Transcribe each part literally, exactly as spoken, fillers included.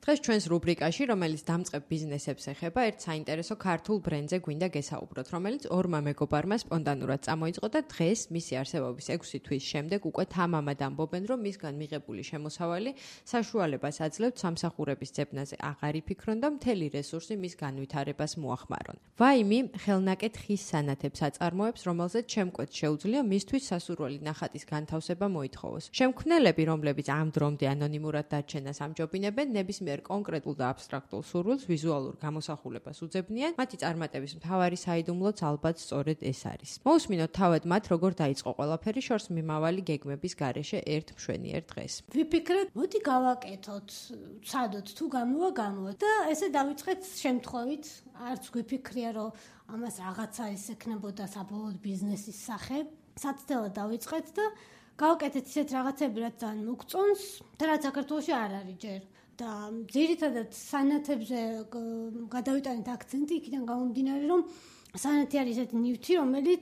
დღეს ჩვენს რუბრიკაში, რომელიც დამწყებ ბიზნესებს ეხება, ერთ საინტერესო ქართულ ბრენდზე გვინდა გესაუბროთ, რომელიც ორმა მეგობარმა სპონტანურად წამოიწყო და დღეს მისი არსებობის ექვსი თვის შემდეგ უკვე თამამად ამბობენ, რომ მისგან მიღებული შემოსავალი საშუალებას აძლევთ სამსახურების ძებნაზე აღარ იფიქრონ და მთელი რესურსი მის განვითარებას მოახმარონ. ვაიმი ხელნაკეთ ხის სანათებს აწარმოებს, რომელზეც შემკვეთს შეუძლია მისთვის სასურველი ნახატის განთავსება მოითხოვოს. შემქმნელები, რომლებიც ამ დრომდე ანონიმურად დარჩენას ამჯობინებენ, ნებისმიერ კონკრეტულ და აბსტრაქტულ სურვილს ვიზუალურ გამოსახულებას უძებნიან, მათი წარმატების მთავარი საიდუმლოც ალბათ სწორედ ეს არის. მოусმინოთ თავად მათ, როგორ დაიწყო ყველაფერი შორს მიმავალი გეგმების გარეშე ერთ მშვენიერ დღეს. ვიფიქრეთ, მოდი გავაკეთოთ, ვცადოთ თუ გამოვა გამოვა და ესე დავიწყეთ შემთხვევით, არც გვიფიქრია, რომ ამას რაღაცა ის ექნებოდა საბოლოოდ ბიზნესის სახე. საცდელად დავიწყეთ და გავაკეთეთ ისეთ რაღაცები, რაც ძალიან მოგწონს და რაც საქართველოში არ არის ჯერ. და ძირითადად სანათებზე გადავიტანეთ აქცენტი იქიდან გამომდინარე, რომ სანათი არის ესეთი ნივთი, რომელიც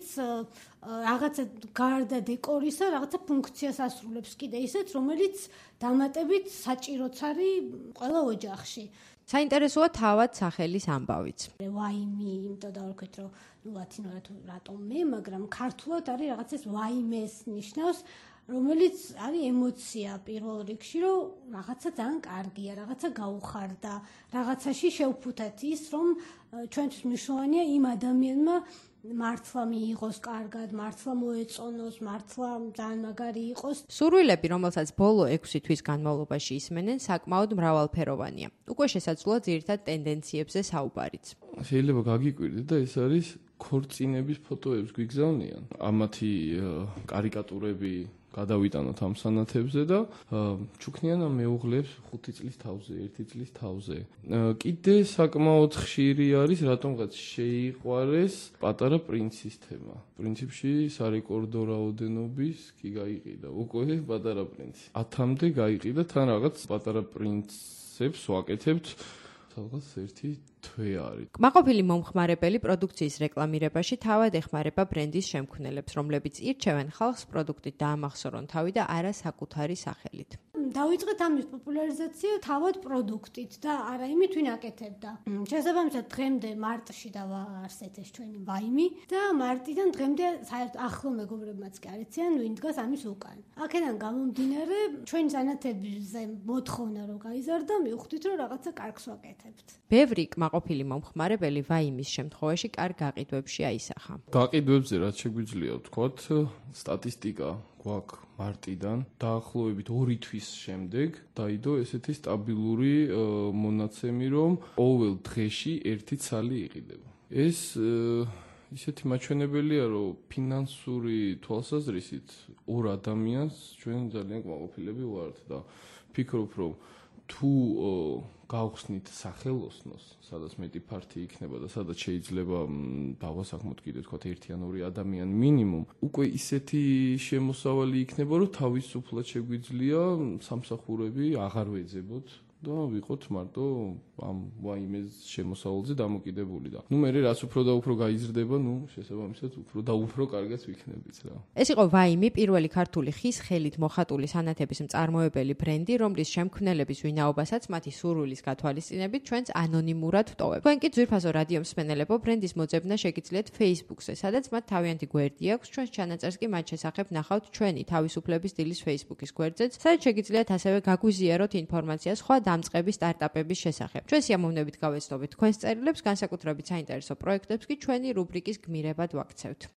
რაღაცა გარდა დეკორისა, რაღაცა ფუნქციას ასრულებს კიდე ისეთ, რომელიც დამატებით საჭიროც არის ყველა ოჯახში. საინტერესოა თავად სახელის ამბავიც. ვაიმი, იმიტომ დავარქვით, რომ ნუ ლათინურად რატომ მე, მაგრამ ქართულად არის რაღაც ეს ვაიმეს ნიშნავს, რომელიც არის ემოცია პირველ რიგში, რომ რაღაცა ძალიან კარგია, რაღაცა გაუხარდა, რაღაცაში შევფუთეთ ის, რომ ჩვენთვის მნიშვნელოვანია იმ ადამიანმა მართლა მიიღოს კარგად, მართლა მოეწონოს, მართლა ძალიან მაგარი იყოს. სურვილები, რომელსაც ბოლო ექვსი თვის განმავლობაში ისმენენ, საკმაოდ მრავალფეროვანია. უკვე შესაძლოა ძირითად ტენდენციებზე საუბარიც. შეიძლება გაგიკვირდეთ და ეს არის ქორწინების ფოტოებს გვიგზავნიან. ამათი კარიკატურები გადავიტანოთ ამ სანათებზე და ჩუქნიან ამ მეუღლებს ხუთი წლის თავზე, ერთი წლის თავზე. კიდე საკმაოდ ხშირი არის რატომღაც შეიყვარეს პატარა პრინცის თემა. პრინციპში სარეკორდო რაოდენობის კი გაიყიდა უკვე პატარა პრინცი. ათამდე გაიყიდა, თან რაღაც პატარა პრინცებს ვაკეთებთ. სადღაც ერთი თვე არის. კმაყოფილი მომხმარებელი პროდუქციის რეკლამირებაში თავად ეხმარება ბრენდის შემქმნელებს, რომლებიც ირჩევენ ხალხს პროდუქტით დაამახსოვრონ თავი და არა საკუთარი სახელით. დავიწყეთ ამის პოპულარიზაცია თავად პროდუქტით და არა იმით, ვინ აკეთებდა. შესაბამისად, დღემდე მარტში დავაარსეთ ეს ჩვენი ვაიმი და მარტიდან დღემდე საერთოდ ახლო მეგობრებმაც კი არ იციან, ვინ დგას ამის უკან. აქედან გამომდინარე, ჩვენი სანათებზე მოთხოვნა რომ გაიზარდა, მივხვდით, რომ რაღაცა კარგს ვაკეთებთ. ბევრი კმაყოფილი მომხმარებელი ვაიმის შემთხვევაში კარგ გაყიდვებში აისახა. გაყიდვებზე რაც შეგვიძლია ვთქვათ, სტატისტიკა გვაქვს მარტიდან, დაახლოებით ორი თვის შემდეგ დაიდო ესეთი სტაბილური მონაცემი, რომ ყოველ დღეში ერთი ცალი იყიდება. ეს ისეთი მაჩვენებელია, რომ ფინანსური თვალსაზრისით ორ ადამიანს ჩვენ ძალიან კმაყოფილები ვართ და ფიქრობ, რომ თუ გავხსნით სახელოსნოს, სადაც მეტი ფართი იქნება და სადაც შეიძლება დავასახმოთ კიდე თქვათ ერთი ან ორი ადამიანი მინიმუმ, უკვე ისეთი შემოსავალი იქნება, რომ თავისუფლად შეგვიძლია სამსახურები აღარ ვეძებოთ და ვიყოთ მარტო ამ ვაიმეს შემოსავალზე დამოკიდებული და ნუ მე რაც უფრო და უფრო გაიზრდება, ნუ შესაბამისად უფრო და უფრო კარგაც ვიქნებით რა. ეს იყო ვაიმი, პირველი ქართული ხის ხელით მოხატული სანათების მწარმოებელი ბრენდი, რომლის შემქმნელების ვინაობასაც მათი სურვილის გათვალისწინებით ჩვენც ანონიმურად ვტოვებთ. თქვენ კი ძვირფასო რადიო მსმენელებო, ბრენდის მოძებნა შეგიძლიათ Facebook-ზე, სადაც მათ თავიანთი გვერდი აქვს. ჩვენს ჩანაწერს კი მათ შესახებ ნახავთ ჩვენი თავისუფლების დილის Facebook-ის გვერდზეც, სადაც შეგიძლიათ ასევე გაგვიზიაროთ ინფორმაცია სხვა დამწყები სტარტაპების შესახებ. ჩვენ სიამოვნებით გავეცდობით თქვენს წერილებს, განსაკუთრებით საინტერესო პროექტებს კი ჩვენი რუბრიკის გმირებად ვაქცევთ.